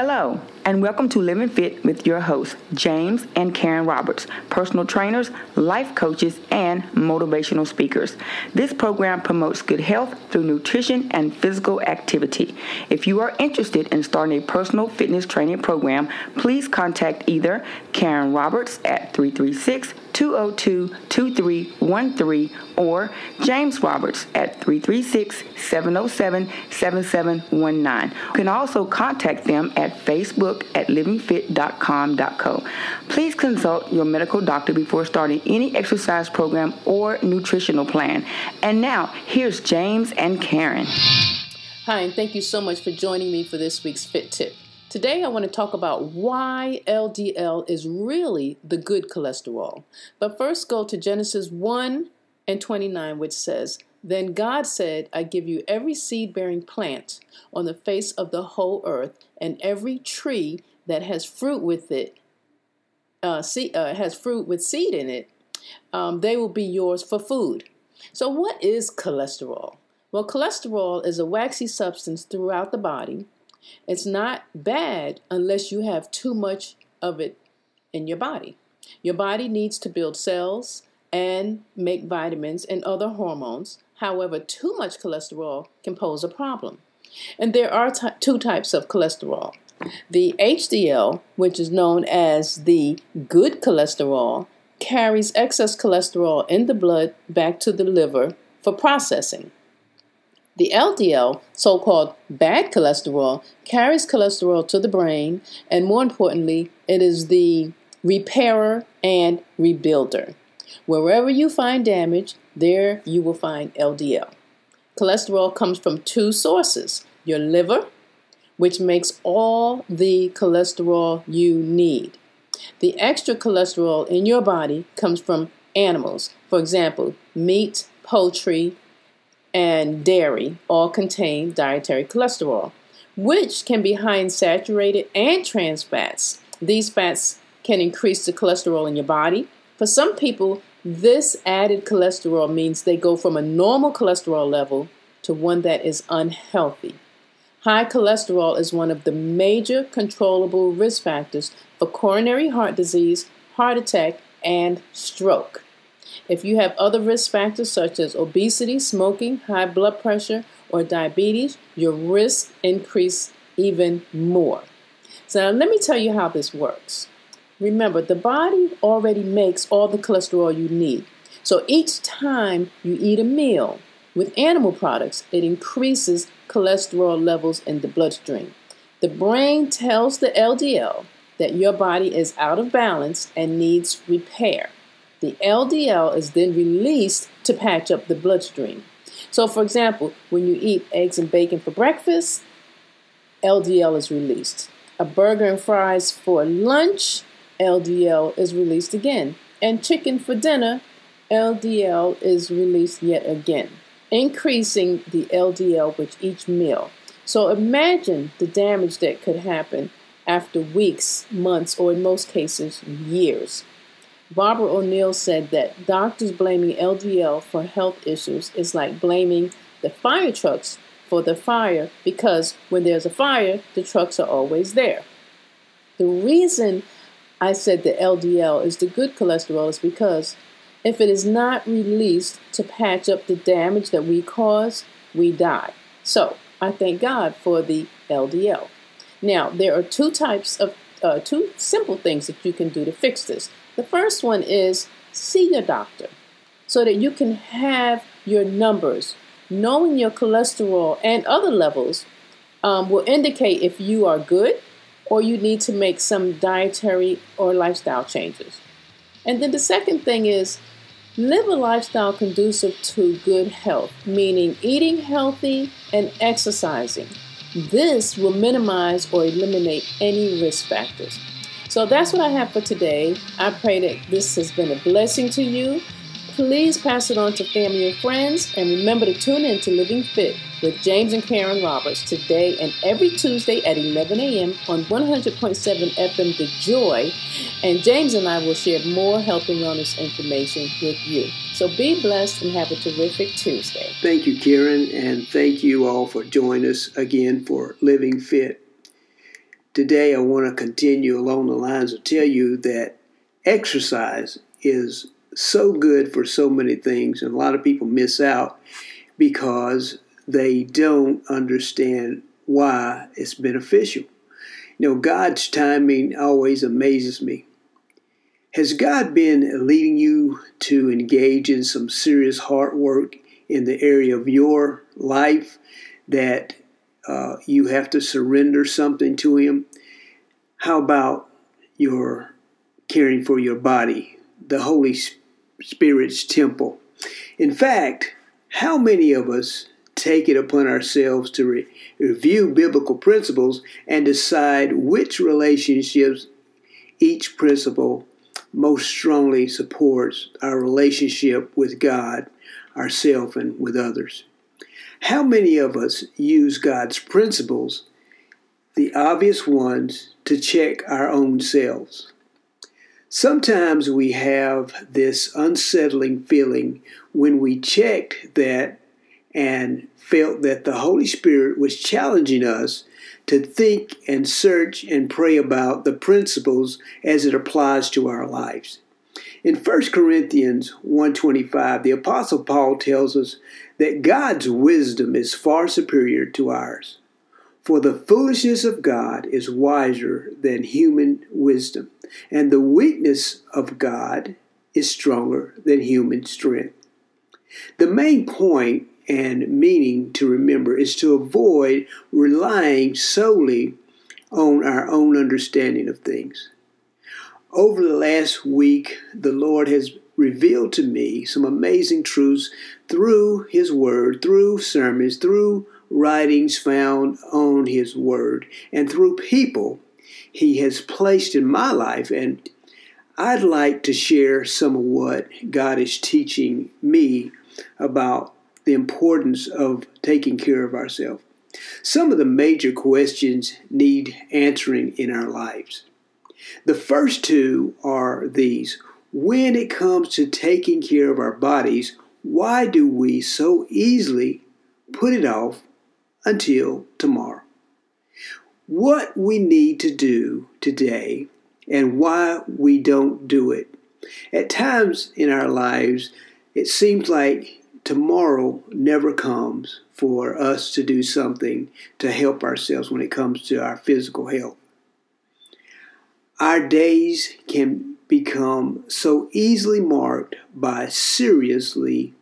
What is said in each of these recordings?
Hello, and welcome to Living Fit with your hosts, James and Karen Roberts, personal trainers, life coaches, and motivational speakers. This program promotes good health through nutrition and physical activity. If you are interested in starting a personal fitness training program, please contact either Karen Roberts at 336-202-2313 or James Roberts at 336-707-7719. You can also contact them at Facebook at livingfit.com.co. Please consult your medical doctor before starting any exercise program or nutritional plan. And now, here's James and Karen. Hi, and thank you so much for joining me for this week's Fit Tip. Today I want to talk about why LDL is really the good cholesterol. But first go to Genesis 1:29, which says, "Then God said, I give you every seed-bearing plant on the face of the whole earth, and every tree that has fruit with it, has fruit with seed in it, they will be yours for food." So what is cholesterol? Well, cholesterol is a waxy substance throughout the body. It's not bad unless you have too much of it in your body. Your body needs to build cells and make vitamins and other hormones. However, too much cholesterol can pose a problem. And there are two types of cholesterol. The HDL, which is known as the good cholesterol, carries excess cholesterol in the blood back to the liver for processing. The LDL, so-called bad cholesterol, carries cholesterol to the brain, and more importantly, it is the repairer and rebuilder. Wherever you find damage, there you will find LDL. Cholesterol comes from two sources: your liver, which makes all the cholesterol you need. The extra cholesterol in your body comes from animals. For example, meat, poultry, and dairy all contain dietary cholesterol, which can be high in saturated and trans fats. These fats can increase the cholesterol in your body. For some people, this added cholesterol means they go from a normal cholesterol level to one that is unhealthy. High cholesterol is one of the major controllable risk factors for coronary heart disease, heart attack, and stroke. If you have other risk factors such as obesity, smoking, high blood pressure, or diabetes, your risks increase even more. So now let me tell you how this works. Remember, the body already makes all the cholesterol you need. So each time you eat a meal with animal products, it increases cholesterol levels in the bloodstream. The brain tells the LDL that your body is out of balance and needs repair. The LDL is then released to patch up the bloodstream. So, for example, when you eat eggs and bacon for breakfast, LDL is released. A burger and fries for lunch, LDL is released again. And chicken for dinner, LDL is released yet again, increasing the LDL with each meal. So imagine the damage that could happen after weeks, months, or in most cases, years. Barbara O'Neill said that doctors blaming LDL for health issues is like blaming the fire trucks for the fire, because when there's a fire, the trucks are always there. The reason I said the LDL is the good cholesterol is because if it is not released to patch up the damage that we cause, we die. So I thank God for the LDL. Now, there are two simple things that you can do to fix this. The first one is see your doctor so that you can have your numbers. Knowing your cholesterol and other levels will indicate if you are good or you need to make some dietary or lifestyle changes. And then the second thing is live a lifestyle conducive to good health, meaning eating healthy and exercising. This will minimize or eliminate any risk factors. So that's what I have for today. I pray that this has been a blessing to you. Please pass it on to family and friends. And remember to tune in to Living Fit with James and Karen Roberts today and every Tuesday at 11 a.m. on 100.7 FM The Joy. And James and I will share more health and wellness information with you. So be blessed and have a terrific Tuesday. Thank you, Karen, and thank you all for joining us again for Living Fit. Today I want to continue along the lines of tell you that exercise is so good for so many things, and a lot of people miss out because they don't understand why it's beneficial. God's timing always amazes me. Has God been leading you to engage in some serious hard work in the area of your life that you have to surrender something to Him? How about your caring for your body, the Holy Spirit's temple? In fact, how many of us take it upon ourselves to review biblical principles and decide which relationships each principle most strongly supports our relationship with God, ourselves, and with others? How many of us use God's principles, the obvious ones, to check our own selves? Sometimes we have this unsettling feeling when we checked that and felt that the Holy Spirit was challenging us to think and search and pray about the principles as it applies to our lives. In 1 Corinthians 1:25, the Apostle Paul tells us that God's wisdom is far superior to ours. For the foolishness of God is wiser than human wisdom, and the weakness of God is stronger than human strength. The main point and meaning to remember is to avoid relying solely on our own understanding of things. Over the last week, the Lord has revealed to me some amazing truths through His Word, through sermons, through writings found on His Word, and through people He has placed in my life. And I'd like to share some of what God is teaching me about the importance of taking care of ourselves. Some of the major questions need answering in our lives. The first two are these. When it comes to taking care of our bodies, why do we so easily put it off until tomorrow? What we need to do today and why we don't do it. At times in our lives, it seems like tomorrow never comes for us to do something to help ourselves when it comes to our physical health. Our days can become so easily marked by seriously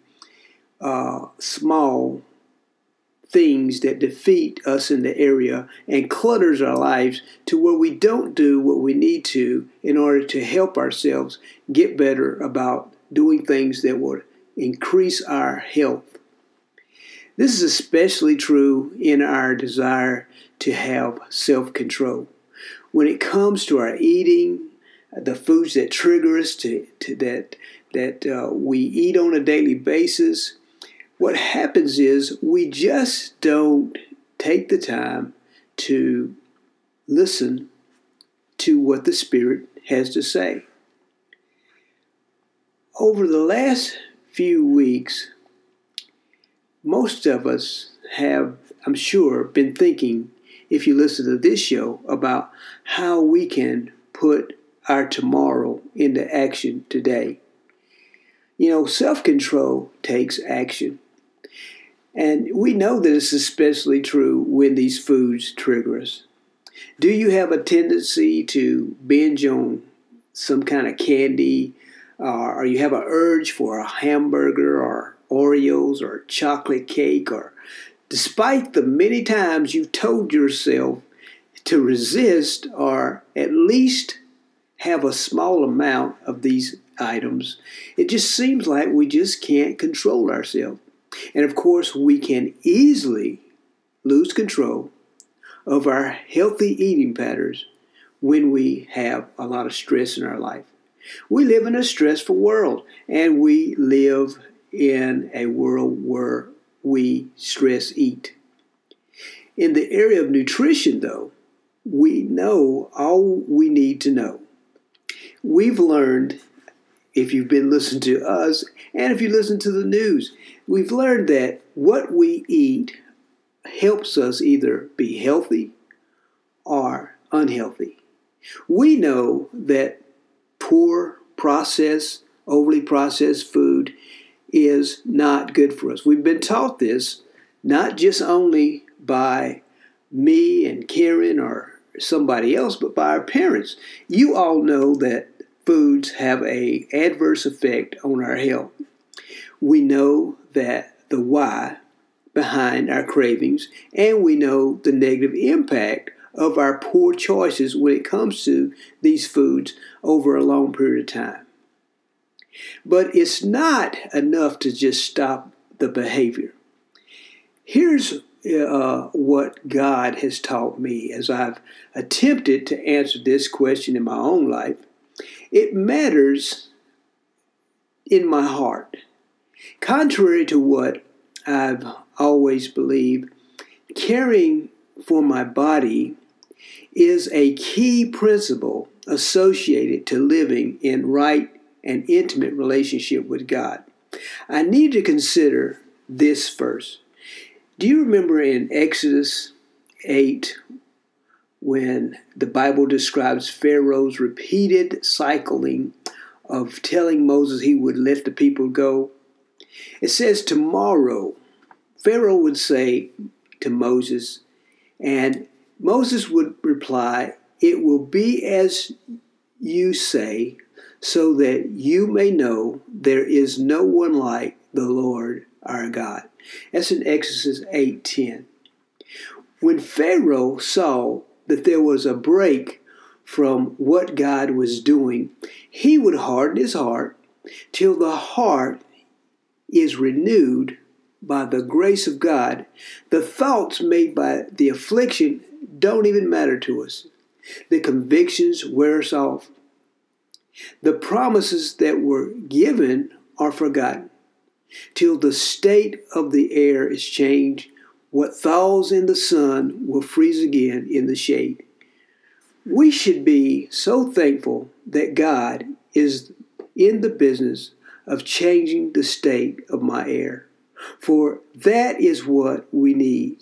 small things that defeat us in the area and clutters our lives to where we don't do what we need to in order to help ourselves get better about doing things that would increase our health. This is especially true in our desire to have self-control. When it comes to our eating, the foods that trigger us that we eat on a daily basis, what happens is we just don't take the time to listen to what the Spirit has to say. Over the last few weeks, most of us have, I'm sure, been thinking, if you listen to this show, about how we can put our tomorrow into action today. Self-control takes action. And we know that it's especially true when these foods trigger us. Do you have a tendency to binge on some kind of candy, or you have an urge for a hamburger or Oreos or chocolate cake, or despite the many times you've told yourself to resist or at least have a small amount of these items, it just seems like we just can't control ourselves. And of course, we can easily lose control of our healthy eating patterns when we have a lot of stress in our life. We live in a stressful world, and we live in a world where we stress eat. In the area of nutrition, though, we know all we need to know. We've learned, if you've been listening to us, and if you listen to the news, we've learned that what we eat helps us either be healthy or unhealthy. We know that poor processed, overly processed food is not good for us. We've been taught this not just only by me and Karen or somebody else, but by our parents. You all know that foods have an adverse effect on our health. We know that the why behind our cravings, and we know the negative impact of our poor choices when it comes to these foods over a long period of time. But it's not enough to just stop the behavior. Here's what God has taught me as I've attempted to answer this question in my own life. It matters in my heart. Contrary to what I've always believed, caring for my body is a key principle associated to living in right and intimate relationship with God. I need to consider this first. Do you remember in Exodus 8 when the Bible describes Pharaoh's repeated cycling of telling Moses he would let the people go? It says tomorrow, Pharaoh would say to Moses, and Moses would reply, "It will be as you say, so that you may know there is no one like the Lord our God." That's in Exodus 8:10. When Pharaoh saw that there was a break from what God was doing, he would harden his heart till the heart is renewed by the grace of God. The thoughts made by the affliction don't even matter to us. The convictions wear us off. The promises that were given are forgotten till the state of the air is changed. What thaws in the sun will freeze again in the shade. We should be so thankful that God is in the business of changing the state of my air, for that is what we need.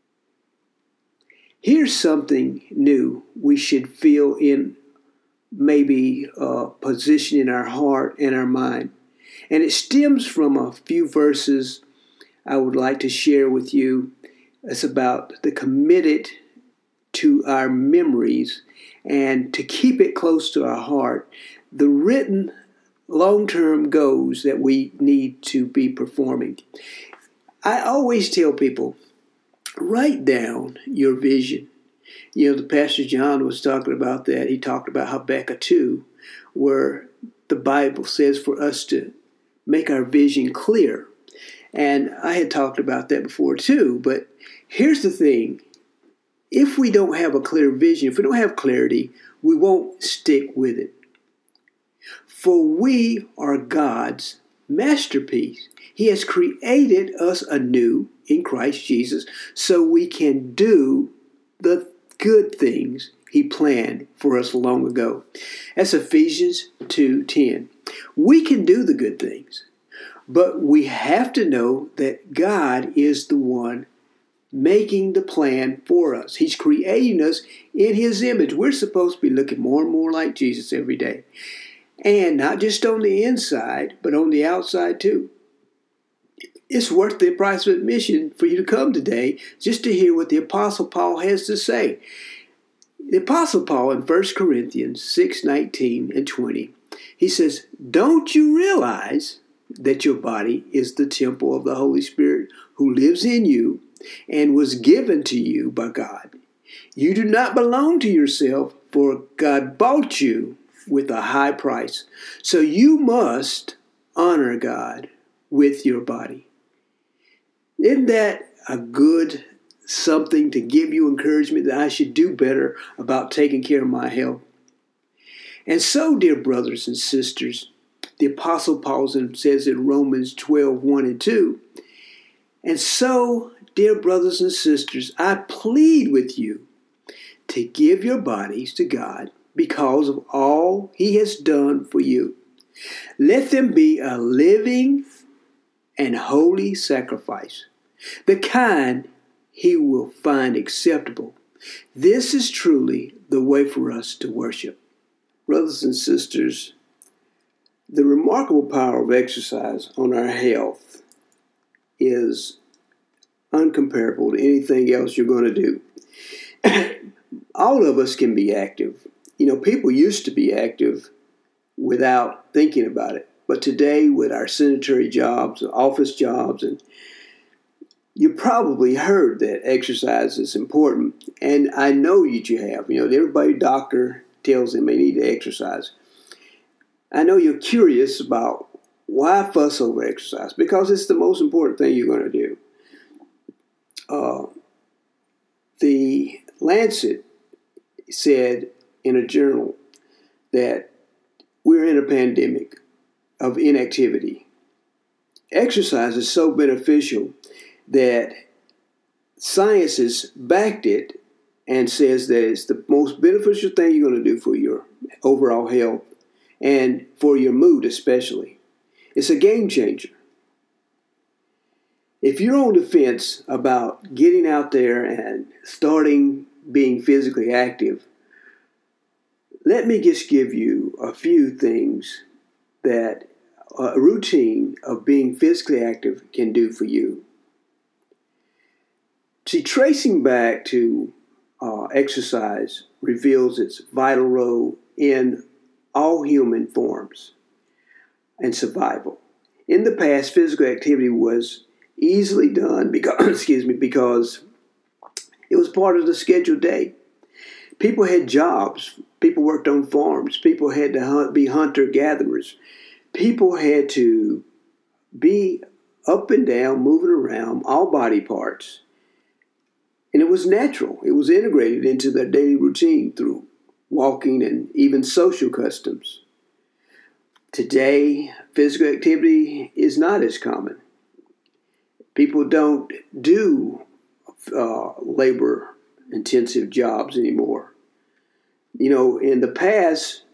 Here's something new we should feel in maybe a position in our heart and our mind. And it stems from a few verses I would like to share with you. It's about the committed to our memories and to keep it close to our heart, the written long-term goals that we need to be performing. I always tell people, write down your vision. You know, the Pastor John was talking about that. He talked about Habakkuk 2, where the Bible says for us to make our vision clear. And I had talked about that before too. But here's the thing. If we don't have a clear vision, if we don't have clarity, we won't stick with it. For we are God's masterpiece. He has created us anew in Christ Jesus so we can do the good things He planned for us long ago. That's Ephesians 2:10. We can do the good things, but we have to know that God is the one making the plan for us. He's creating us in His image. We're supposed to be looking more and more like Jesus every day. And not just on the inside, but on the outside too. It's worth the price of admission for you to come today just to hear what the Apostle Paul has to say. The Apostle Paul in 1 Corinthians 6:19 and 20, he says, "Don't you realize that your body is the temple of the Holy Spirit who lives in you and was given to you by God? You do not belong to yourself, for God bought you with a high price. So you must honor God with your body." Isn't that a good something to give you encouragement that I should do better about taking care of my health? And so, dear brothers and sisters, the Apostle Paul says in Romans 12:1 and 2, "And so, dear brothers and sisters, I plead with you to give your bodies to God because of all He has done for you. Let them be a living and holy sacrifice, the kind He will find acceptable. This is truly the way for us to worship. Brothers and sisters, the remarkable power of exercise on our health is uncomparable to anything else you're going to do. All of us can be active. People used to be active without thinking about it. But today, with our sedentary jobs, office jobs, and you probably heard that exercise is important. And I know that you have. Everybody, doctor tells them they need to exercise. I know you're curious about why fuss over exercise, because it's the most important thing you're going to do. The Lancet said in a journal that we're in a pandemic of inactivity. Exercise is so beneficial that science has backed it and says that it's the most beneficial thing you're going to do for your overall health and for your mood especially. It's a game changer. If you're on the fence about getting out there and starting being physically active, let me just give you a few things that a routine of being physically active can do for you. See, tracing back to exercise reveals its vital role in all human forms and survival. In the past, physical activity was easily done because it was part of the scheduled day. People had jobs. People worked on farms. People had to be hunter-gatherers. People had to be up and down, moving around, all body parts. And it was natural. It was integrated into their daily routine through walking and even social customs. Today, physical activity is not as common. People don't do labor-intensive jobs anymore. In the past,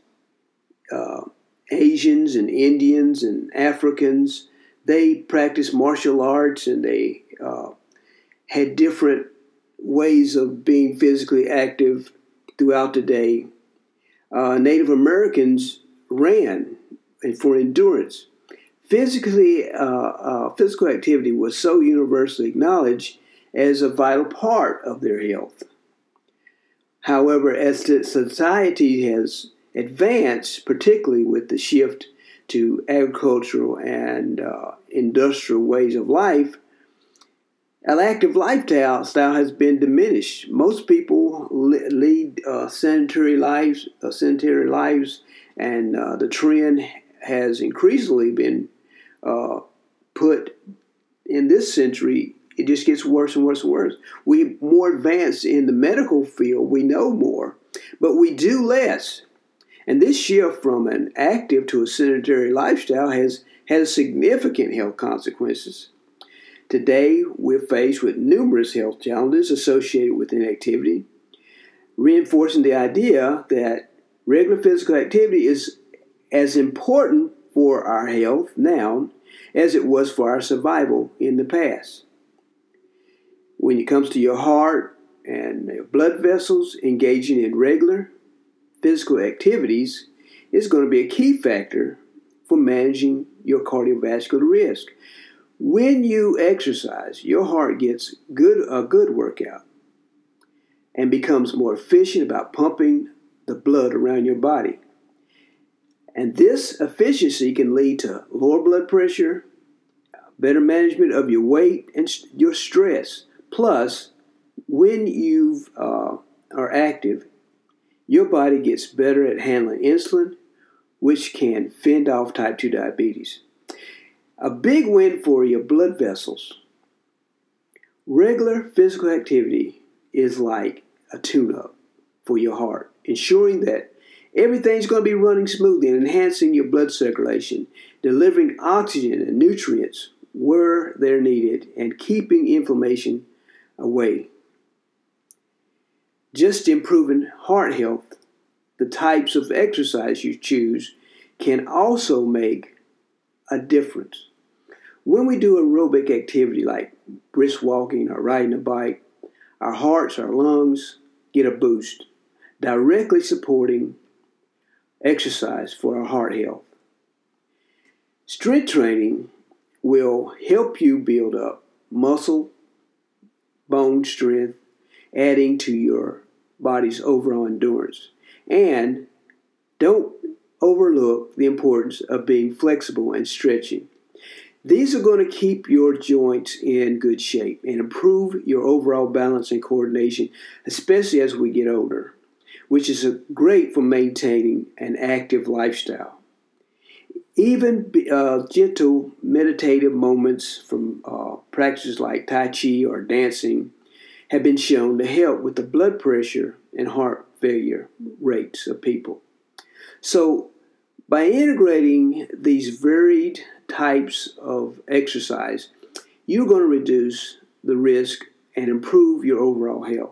Asians and Indians and Africans, they practiced martial arts and they had different ways of being physically active throughout the day. Native Americans ran for endurance. Physical activity was so universally acknowledged as a vital part of their health. However, as society has advanced, particularly with the shift to agricultural and industrial ways of life, an active lifestyle has been diminished. Most people lead sedentary lives, and the trend has increasingly been put in this century. It just gets worse and worse and worse. We're more advanced in the medical field. We know more, but we do less. And this shift from an active to a sedentary lifestyle has significant health consequences. Today, we're faced with numerous health challenges associated with inactivity, reinforcing the idea that regular physical activity is as important for our health now as it was for our survival in the past. When it comes to your heart and your blood vessels, engaging in regular physical activities is going to be a key factor for managing your cardiovascular risk. When you exercise, your heart gets a good workout and becomes more efficient about pumping the blood around your body. And this efficiency can lead to lower blood pressure, better management of your weight and your stress. Plus, when you are active, your body gets better at handling insulin, which can fend off type 2 diabetes. A big win for your blood vessels. Regular physical activity is like a tune-up for your heart, ensuring that everything's going to be running smoothly and enhancing your blood circulation, delivering oxygen and nutrients where they're needed, and keeping inflammation away. Just improving heart health, the types of exercise you choose can also make a difference. When we do aerobic activity like brisk walking or riding a bike, our hearts, our lungs, get a boost, directly supporting exercise for our heart health. Strength training will help you build up muscle, bone strength, adding to your body's overall endurance. And don't overlook the importance of being flexible and stretching. These are going to keep your joints in good shape and improve your overall balance and coordination, especially as we get older, which is great for maintaining an active lifestyle. Even gentle meditative moments from practices like Tai Chi or dancing have been shown to help with the blood pressure and heart failure rates of people. So, by integrating these varied types of exercise, you're going to reduce the risk and improve your overall health.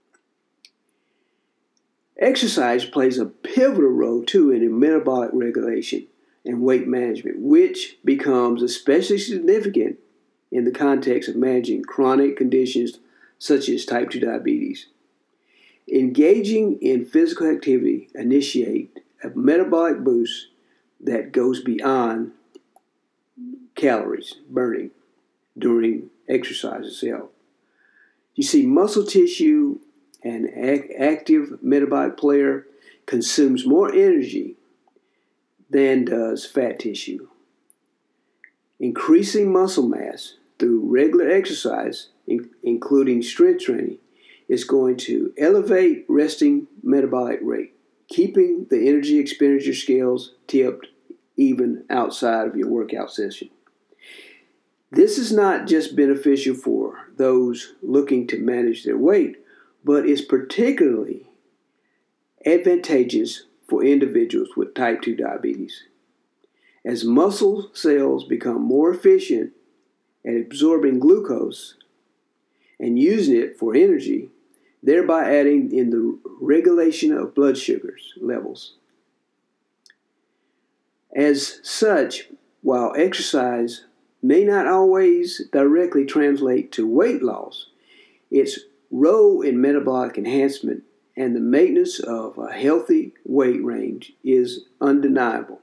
Exercise plays a pivotal role too in metabolic regulation and weight management, which becomes especially significant in the context of managing chronic conditions such as type 2 diabetes. Engaging in physical activity initiates a metabolic boost that goes beyond calories burning during exercise itself. You see, muscle tissue, an active metabolic player, consumes more energy than does fat tissue. Increasing muscle mass through regular exercise, including strength training, is going to elevate resting metabolic rate, keeping the energy expenditure scales tipped even outside of your workout session. This is not just beneficial for those looking to manage their weight, but is particularly advantageous for individuals with type 2 diabetes. As muscle cells become more efficient at absorbing glucose and using it for energy, thereby adding in the regulation of blood sugars levels. As such, while exercise may not always directly translate to weight loss, its role in metabolic enhancement and the maintenance of a healthy weight range is undeniable.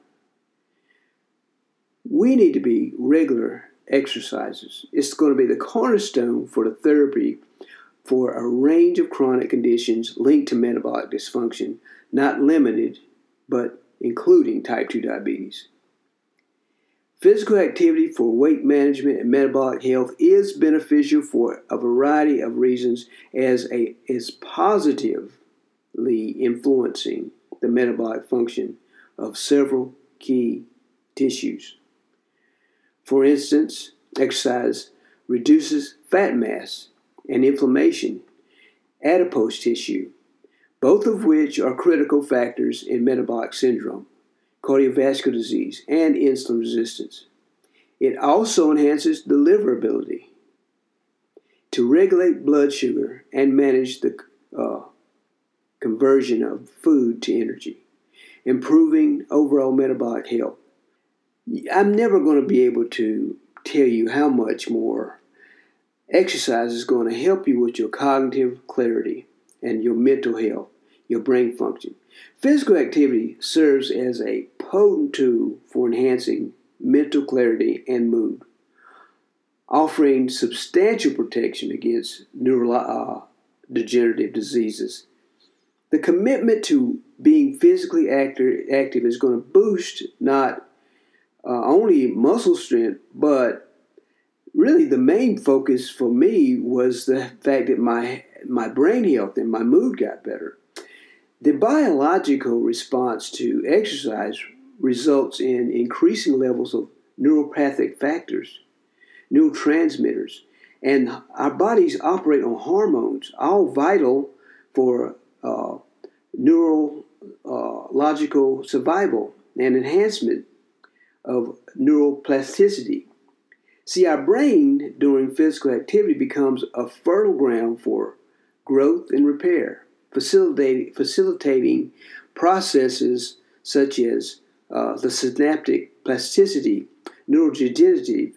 We need to be regular exercises. It's going to be the cornerstone for the therapy for a range of chronic conditions linked to metabolic dysfunction, not limited, but including type 2 diabetes. Physical activity for weight management and metabolic health is beneficial for a variety of reasons as is positively influencing the metabolic function of several key tissues. For instance, exercise reduces fat mass and inflammation, adipose tissue, both of which are critical factors in metabolic syndrome, cardiovascular disease, and insulin resistance. It also enhances the liver ability to regulate blood sugar and manage the conversion of food to energy, improving overall metabolic health. I'm never going to be able to tell you how much more exercise is going to help you with your cognitive clarity and your mental health, your brain function. Physical activity serves as a potent tool for enhancing mental clarity and mood, offering substantial protection against neurodegenerative diseases. The commitment to being physically active is going to boost not only muscle strength, but really the main focus for me was the fact that my brain health and my mood got better. The biological response to exercise results in increasing levels of neuropathic factors, neurotransmitters, and our bodies operate on hormones, all vital for neurological survival and enhancement of neuroplasticity. See, our brain during physical activity becomes a fertile ground for growth and repair, facilitating processes such as the synaptic plasticity, neurodegenerative,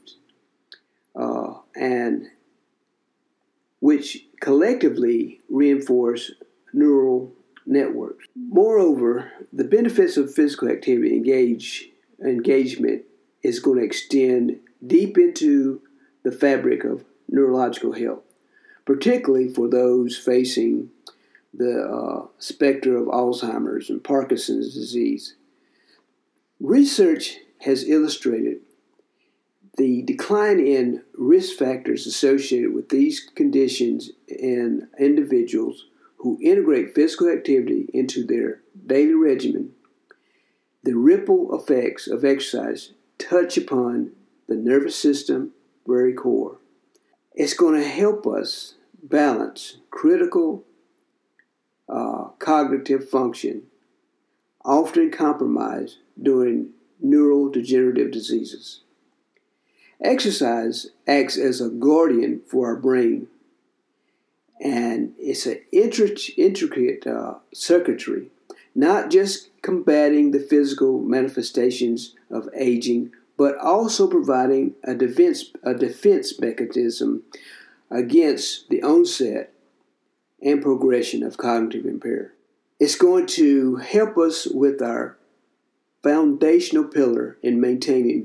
and which collectively reinforce neural networks. Moreover, the benefits of physical activity engagement is going to extend deep into the fabric of neurological health, particularly for those facing the specter of Alzheimer's and Parkinson's disease. Research has illustrated the decline in risk factors associated with these conditions in individuals who integrate physical activity into their daily regimen. The ripple effects of exercise touch upon the nervous system very core. It's going to help us balance critical cognitive function, often compromised during neurodegenerative diseases. Exercise acts as a guardian for our brain, and it's an intricate circuitry, not just combating the physical manifestations of aging, but also providing a defense mechanism against the onset and progression of cognitive impairment. It's going to help us with our foundational pillar in maintaining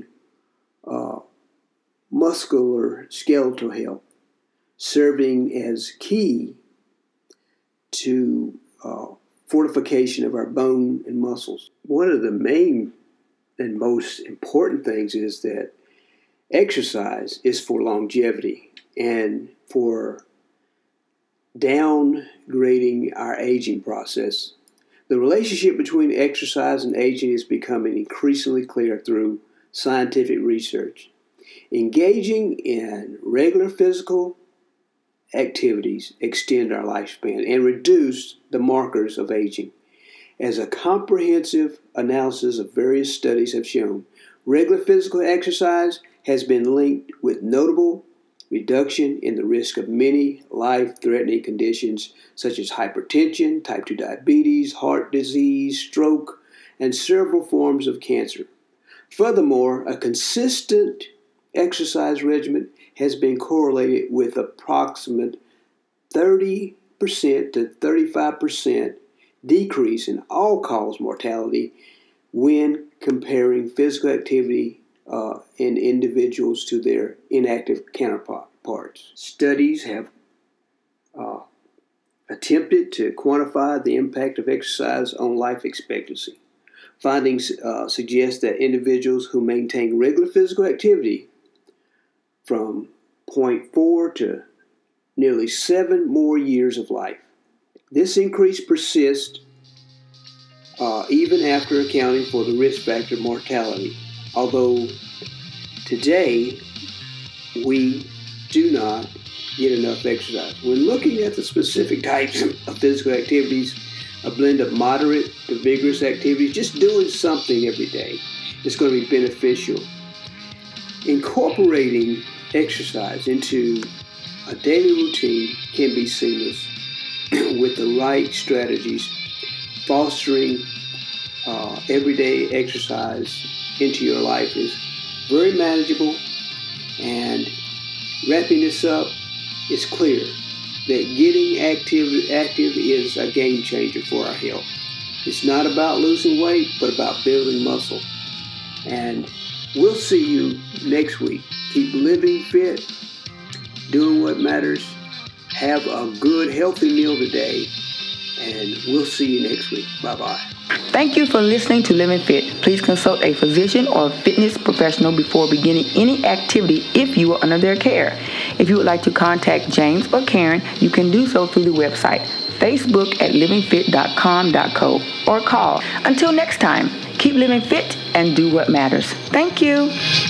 muscular skeletal health, serving as key to fortification of our bone and muscles. One of the main and most important things is that exercise is for longevity and for downgrading our aging process. The relationship between exercise and aging is becoming increasingly clear through scientific research. Engaging in regular physical activities extend our lifespan and reduce the markers of aging. As a comprehensive analysis of various studies have shown, regular physical exercise has been linked with notable reduction in the risk of many life-threatening conditions such as hypertension, type 2 diabetes, heart disease, stroke, and several forms of cancer. Furthermore, a consistent exercise regimen has been correlated with approximate 30% to 35% decrease in all-cause mortality when comparing physical activity in individuals to their inactive counterparts. Studies have attempted to quantify the impact of exercise on life expectancy. Findings suggest that individuals who maintain regular physical activity from 0.4 to nearly 7 more years of life. This increase persists even after accounting for the risk factor mortality, although today we do not get enough exercise. When looking at the specific types of physical activities, a blend of moderate to vigorous activities, just doing something every day, is going to be beneficial. Incorporating exercise into a daily routine can be seamless with the right strategies. Fostering everyday exercise into your life is very manageable, and wrapping this up, it's clear that getting active is a game changer for our health. It's not about losing weight, but about building muscle. And we'll see you next week. Keep living fit, doing what matters. Have a good, healthy meal today, and we'll see you next week. Bye-bye. Thank you for listening to Living Fit. Please consult a physician or fitness professional before beginning any activity if you are under their care. If you would like to contact James or Karen, you can do so through the website, Facebook at livingfit.com.co, or call. Until next time, keep living fit and do what matters. Thank you.